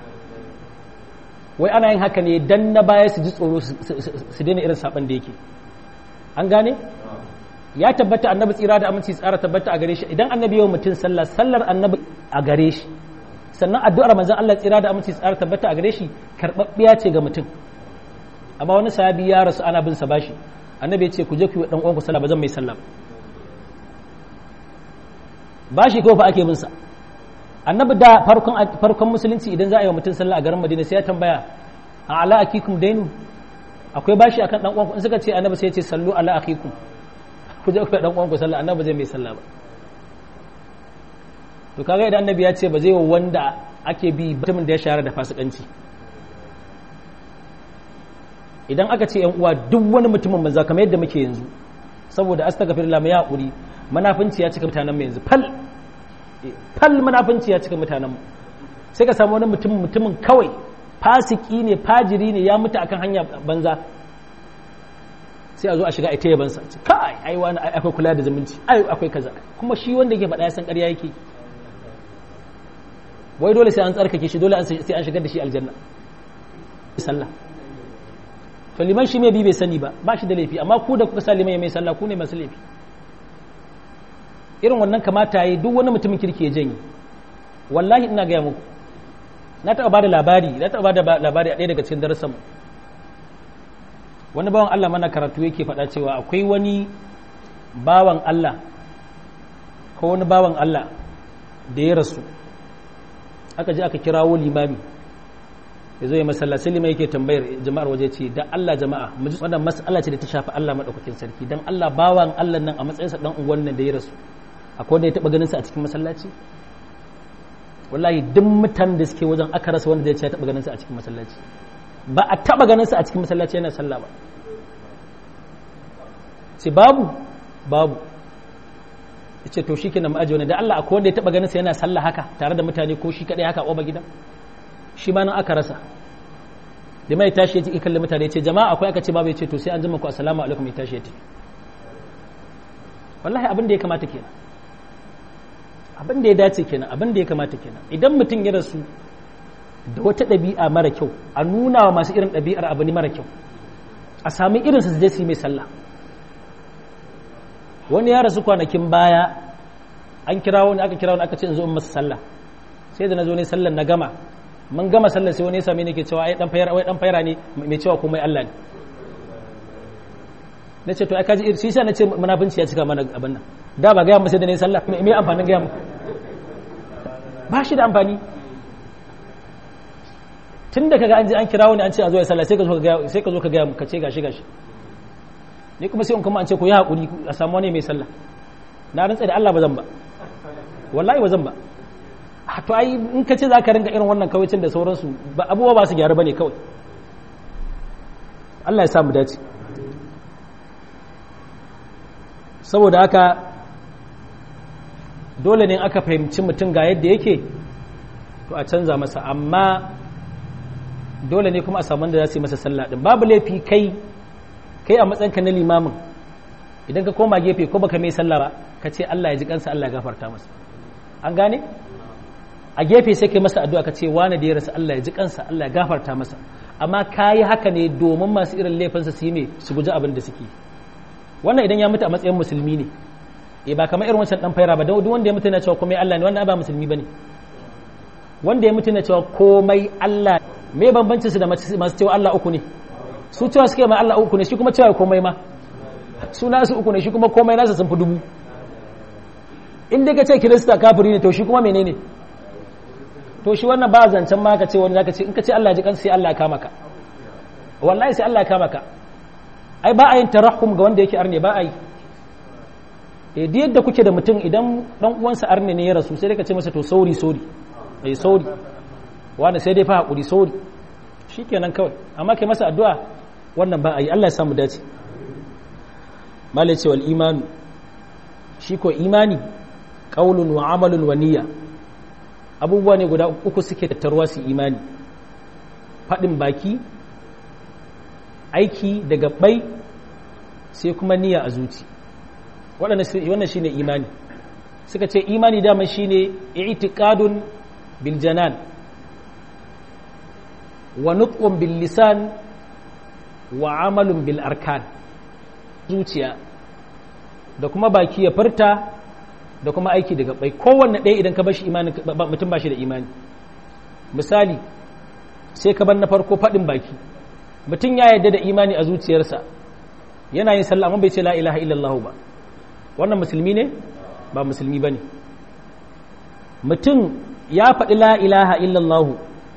Wai ana yin haka ne dan na baya su ji tsoro su daina irin saban da yake. An gane? Ya tabbata annabi tsira da aminci tsara tabbata a gare shi, idan annabi yau mutum sallar annabi a gare shi, sannan addu'ar manzon Allah tsira da aminci tsara tabbata a gare shi karɓaɓɓiya ce ga mutum. Amma wani sahabi ya rasu ana bin sa bashi, annabi ya ce ku je ku yi dan uwanku sallah, ba zan mai sallah bashi ko fa ake bin sa. Annabi da farkon musulunci idan za a yi wa mutum sallah a garin Madina sai ya tambaya a ala akikum dainu, akwai bashi akan dan uwanku? In suka ce annabi sai ya ce sallu ala akikum, ku je ku dan uwanku sallah, annabi zai mai sallah ba. To kaga idan annabi ya ce ba zai wa wanda ake bi mutumin da ya shahara da fasikanci, idan aka ce yan uwa duk wani mutumin manza kamar yadda muke yanzu, saboda astaghfirullah mai hakuri, munafinci ya cika mutanen mu yanzu, fal munafinci ya cika mutanen mu. Sai ka samu wani mutumin kawai fasiki ne, fajiri ne, ya mutu akan hanya banza, sai a zo a shiga ita yabansa, kai ai wani akwai kula da zumunci, ai akwai kaza, kuma shi wanda yake faɗa ya san ƙarya yake. Wai dole sai an tsarkake shi, dole sai an shigar da shi aljanna sallah. To liman shi mai bi bai sani ba shi da laifi, amma ku da kuka sa liman ya mai sallah ku ne masu laifi. Irin wannan kamata yi duk wani mutumin kirki ya janye. Wallahi ina gaya muku, na taɓa ba da labari a ɗaya daga cikin darasan mu. Wani bawan Allah mana karatu yake faɗa cewa akwai wani bawan Allah ko wani bawan Allah da ya rasu, aka je aka kirawo limami ya zo ya masalla, sai limami yake tambayar jama'ar waje ce da Allah jama'a mu ji wannan mas'ala ce da ta shafi Allah madaukakin sarki, dan Allah bawan Allah nan a matsayinsa dan uwan nan da ya rasu akwai wanda ya taba ganin sa a cikin masallaci? Wallahi duk mutan da suke wajen aka rasa wanda zai ce ya taba ganin sa a cikin masallaci, ba a taba ganin sa a cikin masallaci yana sallah ba. Sai babu ce to shi kenan ma'aji wani da Allah akwai wanda ya taba ganin sa yana sallah haka tare da mutane ko shi kadai haka a ƙoba gidan? Shi ma nan aka rasa. Da mai tashi ya ji kallon mutane ya ce jama'a akwai, aka ce babu, ya ce to sai an jima ku assalamu alaikum, ya tashi ya tafi. Wallahi abin da ya kamata kenan, abin da ya dace kenan, abin da ya kamata kenan. Idan mutum ya rasu da wata ɗabi'a mara kyau, a nuna wa masu irin ɗabi'ar abu ne mara kyau, a sami irinsa su je su yi mai sallah. Wani ya rasu kwanakin baya, aka kira wani aka ce in zo in masa sallah, sai da na zo ne sallan na gama, mun gama sallar sai wani ya same ni ke cewa ai dan fayara ne mai cewa komai Allah ne. Na ce to ai kaji shi sai na ce munafinci ya cika mana abin nan, da ba ga mu sai da ne sallah, me amfanin ga mu? Ba shi da amfani. Tunda kaga an je an kira wani an ce a zo ya sallah, sai ka zo ka ga mu ka ce gashi ni kuma sai in kuma an ce ku yi haƙuri a samu wani mai sallah. Na rantsa da Allah ba zan ba, wallahi ba zan ba. To ai in ka ce za ka ringa irin wannan kawai da sauransu, ba abubuwa ba su gyaru ba ne kawai. Allah ya samu dace. Saboda haka dole ne aka fahimci mutum ga yadda yake to a canza masa, amma dole ne kuma a samu wanda za su yi masa sallah din. Babu laifi kai a matsayinka na limamin, idan ka koma gefe ko baka mai sallah ba ka ce Allah ya ji kansa, Allah ya gafarta masa. An gane? A gefe sai kai masa addu'a ka ce wani da ya rasa Allah ya ji kansa, Allah ya gafarta masa. Amma kayi haka ne domin masu irin laifinsa su yi ne su guji abin da suke. Wannan idan ya mutu a matsayin musulmi ne, ba kamar irin wancan dan faira ba, duk wanda ya mutu na cewa komai Allah ne, wannan ba musulmi bane. Wanda ya mutu na cewa komai Allah, me bambancin su da masu cewa Allah uku ne? Su cewa suke ma Allah uku ne, shi kuma cewa komai ma. Su nasu uku ne, shi kuma komai nasa sun fi dubu. In dai ka ce Kirista kafiri ne, to shi kuma menene? To shi wannan ba zancen ma ka ce wani zaka ce in ka ce Allah ji kansa sai Allah ya kama ka. wallahi sai Allah ya kama ka ai ba a yin tarahum ga wanda yake arne ba a yi da yadda kuke da mutum idan dan uwansa arne ne ya rasu sai dai ka ce masa to sorry sorry wanda sai dai fa hakuri sorry shikenan kawai amma kai masa addu'a wannan ba a yi Allah ya samu dace malai ce wal imanu shi ko imani qaulun wa amalun wa niyya abubuwa ne guda uku suke tattaruwa su imani fadin baki aiki da gabbai sai kuma niyya a zuci wannan shine imani suka ce imani dama shine i'tiqadun bil janan wa nutqun bil lisan wa amalun bil arkan zuciya da kuma baki ya furta da kuma aiki da gabbai kowanne ɗaya idan ka bashi imani mutum bashi da imani misali sai ka bar na farko faɗin baki mutum ya yarda da imani a zuciyarsa yana yin sallah amma bai ce la ilaha illallah ba wannan musulmi ne ba musulmi bane mutum ya faɗi la ilaha illallah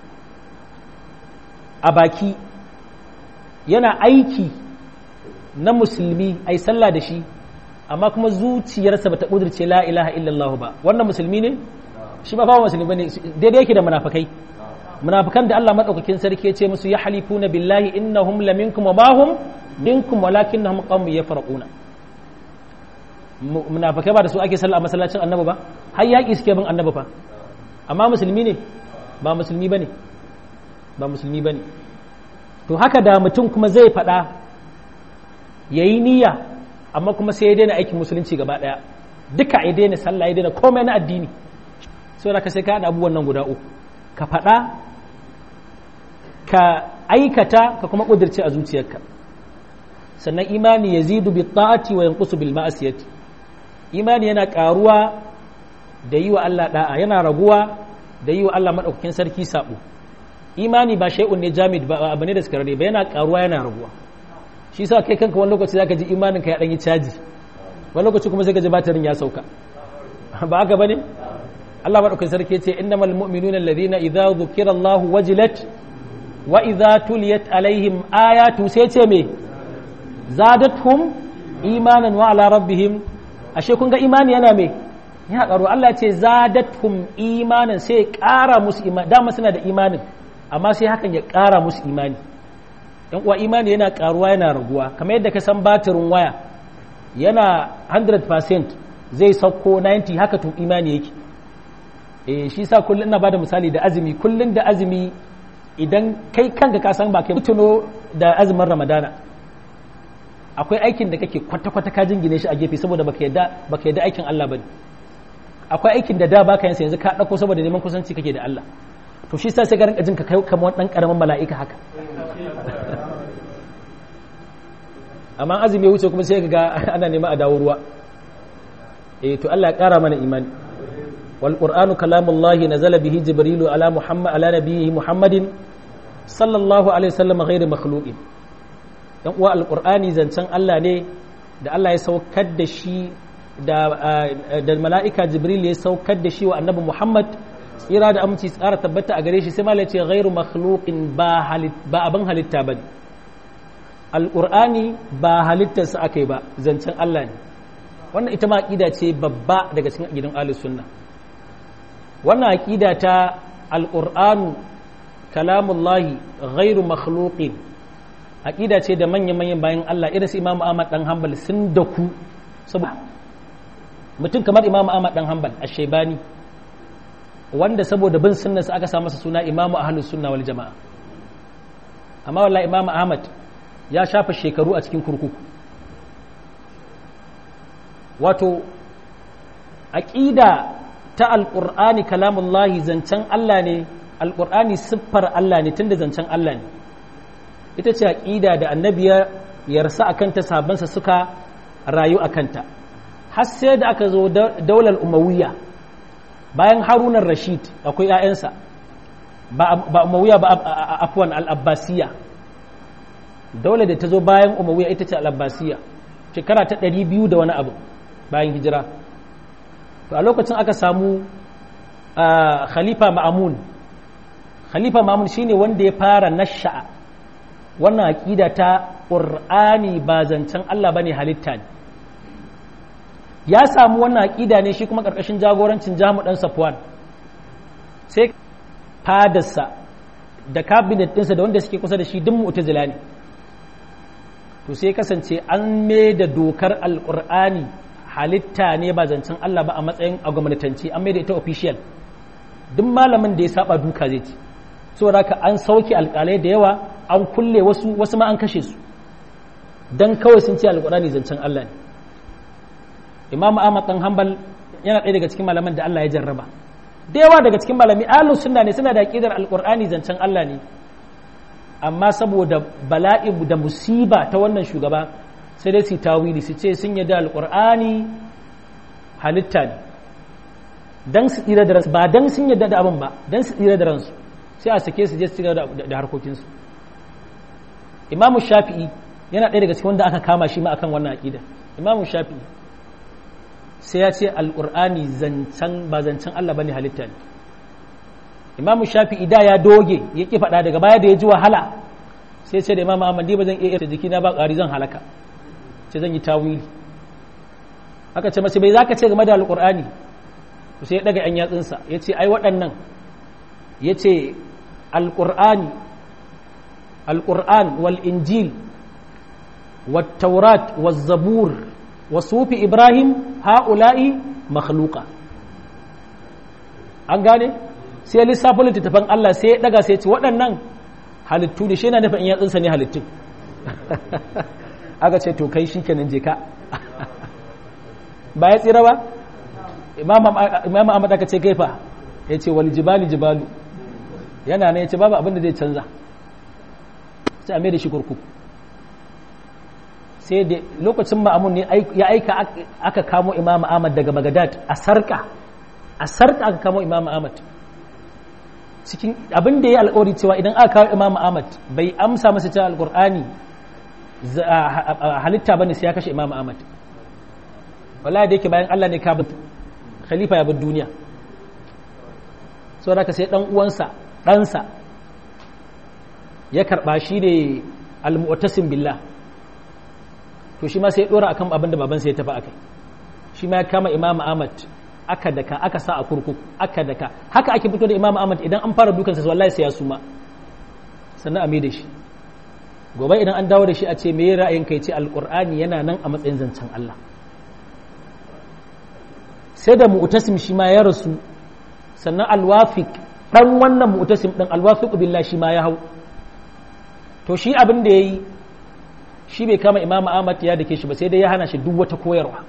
a baki yana aiki na musulmi ai sallah da shi amma kuma zuciyarsa bata kudurce la ilaha illallah ba wannan musulmi ne shi ba musulmi bane daidai yake da munafikai munafikan da Allah madaukakin sarki ya ce musu ya halifuna billahi innahum laminkum wa mahum minkum walakinnahum qawmun yafraquna munafikai ba da su ake sallah a masallacin annabi ba har yaki suke bin annabi fa amma musulmi ne ba musulmi bane ba musulmi bane to haka da mutum kuma zai faɗa yayi niyya amma kuma sai ya daina aikin musulunci gaba daya duka ya daina sallah ya daina komai na addini saboda ka sai ka haɗa abubuwan nan guda uku ka faɗa ka aikata ka kuma ƙudurce a zuciyarka sannan imani yazidu bi ta'ati wa yanqusu bil ma'asiyati imani yana ƙaruwa da yi wa Allah da'a yana raguwa da yi wa Allah madaukakin sarki sabo imani ba shay'un ne jamid ba abu ne da skarare ba yana ƙaruwa yana raguwa shi sa kai kanka wani lokaci zaka ji imanin ka ya dan yi caji wani lokaci kuma sai ka ji batirin ya sauka ba haka bane Allah madaukakin sarki yace innamal mu'minuna alladhina idza dhukira Allahu wajilat wa idza tuliyat alaihim ayatu sai ce me zadatuhum imanan wa ala rabbihim ashe kun ga imani yana me ya karo Allah yace zadatuhum imanan sai ya ƙara musu imani dama suna da imanin amma sai hakan ya ƙara musu imani yan uwa imani yana karuwa yana raguwa kamar yadda ka san batirin waya yana 100% zai sauko 90 haka to imani yake shi sa kullun ina bada misali da azumi kullun da azumi idan kai kanka ka san ba kai tuno da azumin ramadana akwai aikin da kake kwata-kwata ka jingine shi a gefe saboda baka yadda aikin Allah bane akwai aikin da da baka yin sa yanzu ka dauko saboda neman kusanci kake da Allah to shi sa sai ga rinka jinka kai kamar dan karamin mala'ika haka amma azumi ya wuce kuma sai ga ana nema a dawo ruwa to Allah ya kara mana imani wal qur'anu kalamullahi nazala bihi jibrilu ala nabiyhi muhammadin sallallahu alaihi wasallam ghairu makhluqin dan uwa alqur'ani zancen Allah ne da Allah ya saukar da shi da mala'ika jibril ya saukar da shi wa annabi muhammad tsira da aminci tsara tabbata a gare shi sai malai ce ghairu makhluqin ba abin halitta bane alqur'ani ba halittarsa akai ba zancen Allah ne wannan ita ma aqida ce babba daga cikin aqidan ahlus sunna wannan aqida ta alqur'anu kalamullahi ghairu makhluqin aqida ce da manyan bayan Allah irin su Imam Ahmad dan Hanbal sun daku saboda mutum kamar Imam Ahmad dan Hanbal ash-Shaybani wanda saboda bin sunnarsa aka sa masa suna Imam Ahlus Sunna wal Jama'a amma wallahi Imam Ahmad ya shafa shekaru a cikin kurkuku wato aqida ta alqur'ani kalamullahi zancen Allah ne alqur'ani siffar Allah ne tunda zancen Allah ne ita ce aqida da annabi ya yarsa akan ta sahabbansa suka rayu akan ta har sai da aka zo daular umawiyya bayan harunan rashid akwai 'ya'yansa ba umawiyya ba afwan al-abbasiyya daular da ta zo bayan umawiyya ita ce al-abbasiyya shekara ta 200 da wani abu bayan hijira to a lokacin aka samu khalifa ma'amun shine wanda ya fara nasha'a wannan aqida ta qur'ani ba zancen Allah bane halitta ne ya samu wannan aqida ne shi kuma karkashin jagorancin Jamu dan Safwan sai fadarsa da cabinet ɗinsa da wanda suke kusa da shi duk mu'tazila ne to sai kasance an mai da dokar alqur'ani halitta ne ba zancen Allah ba a matsayin a gwamnatanci an mai da ita official duk malamin da ya saba duka zai ci saboda haka an sauke alƙalai da yawa an kulle wasu ma an kashe su dan kawai sun ce alƙur'ani zancen Allah ne Imam Ahmad dan Hanbal yana ɗaya daga cikin malaman da Allah ya jarraba da yawa daga cikin malami ahlus sunna ne suna da aqidar alƙur'ani zancen Allah ne amma saboda bala'i da musiba ta wannan shugaba sai dai su tawili su ce sun yadda alƙur'ani halitta ne dan su tsira da ransu ba dan sun yadda da abin ba dan su tsira da ransu sai a sake su je su tsira da harkokinsu Imam Shafi'i yana ɗaya daga cikin wanda aka kama shi ma akan wannan aqida Imam Shafi'i sai ya ce alƙur'ani ba zancen Allah bane halitta ne Imam Shafi'i da ya doge ya ki faɗa daga baya da ya ji wahala sai ce da Imam Ahmad ba zan iya jikina ba ƙari zan halaka ce zan yi tawili aka ce masa bai zaka ce game da alƙur'ani sai ya daga 'yan yatsunsa ya ce ai waɗannan ya ce alƙur'an wal injil wa taurat wa zabur wa sufi ibrahim ha'ula'i makhluqa an gane sai lissafin littattafan Allah sai ya daga sai ya ce waɗannan halittu ne shi yana nufin 'yan yatsunsa ne halittun aka ce to kai shi kenan je ka ba ya tsira ba imam Ahmad aka ce kaifa ya ce wal jibalu jibalu yana ne ya ce babu abin da zai canza sai a mai da shi kurkuku sai da lokacin ma'amun ne ya aika aka kamo imam Ahmad daga Baghdad a sarka aka kamo imam Ahmad cikin abin da ya alƙawari cewa idan aka kawo imam Ahmad bai amsa masa cewa alƙur'ani halitta bane sai ya kashe imam Ahmad wallahi da yake bayan Allah ne ka khalifa ya bar duniya so da ka sai dan uwansa ɗansa ya karɓa shi ne al-mu'tasim billah to shi ma sai ya dora akan abin da babansa ya tafi akai shi ma ya kama Imam Ahmad aka daka aka sa a kurkuku aka daka haka ake fito da Imam Ahmad idan an fara dukansa wallahi sai ya suma sannan a mai da shi gobe idan an dawo da shi a ce me ra'ayin kai ce alqur'ani yana nan a matsayin zancen Allah sai da mu'tasim shi ma ya rasu sannan alwafiq dan wannan mu'tasim din alwafiq billah shi ma ya hau to shi abin da yayi shi bai kama Imam Ahmad ya dake shi ba sai dai ya hana shi duk wata koyarwa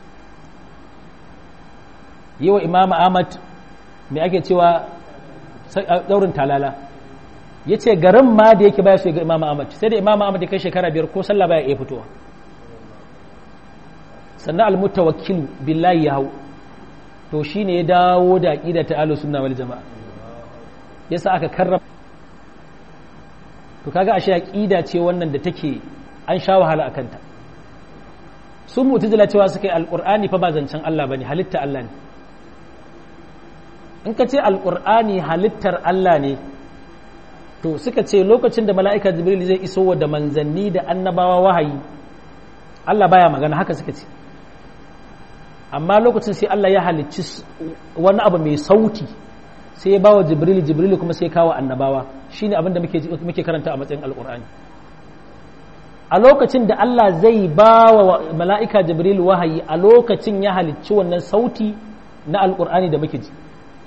yawa Imam Ahmad me ake cewa daurin talala yace garin ma da yake baya so ga Imam Ahmad sai da Imam Ahmad ya kai shekara 5 ko sallah baya iya fitowa sannan almutawakkil billahi ya hau to shi ne ya dawo da aƙida ta ahlus sunna wal jama'a yasa aka karrama to kaga ashe aƙida ce wannan da take an sha wahala akan ta sun mu'tazila cewa suka yi alqur'ani fa ba zancen Allah bane halitta Allah ne in ka ce alqur'ani halittar Allah ne to suka ce lokacin da mala'ika jibril zai iso wa da manzanni da annabawa wahayi Allah baya magana haka suka ce amma lokacin sai Allah ya halicci wani abu mai sauti sai ya bawa jibril kuma sai ya kawo annabawa shine abin da muke karanta a matsayin alqur'ani a lokacin da Allah zai bawa mala'ika jibril wahayi a lokacin ya halicci wannan sauti na alqur'ani da muke ji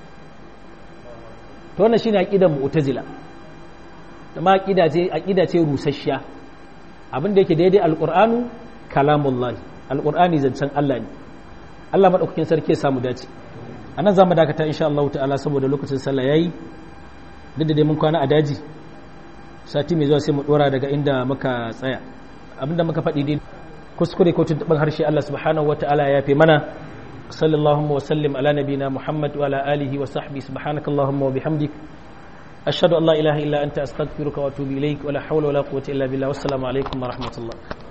to wannan shine aqidar mu'tazila kuma aqida ce rusasshiya abin da yake daidai alqur'anu kalamullahi alqur'ani zancen Allah ne Allah madaukakin sarki ya samu dace anan zamu dakata insha Allah ta'ala saboda lokacin sallah yayi duk da dai mun kwana a daji sati mai zuwa sai mu dora daga inda muka tsaya abinda muka faɗi dai kuskure ko tuntuɓar harshe Allah subhanahu wata'ala ya fi mana sallallahu wa sallim ala nabina Muhammad wa ala alihi wa sahbihi subhanakallahumma wa bihamdik ashhadu an la ilaha illa anta astaghfiruka wa atubu ilaik wa la hawla wa la quwwata illa billah wassalamu alaikum wa rahmatullah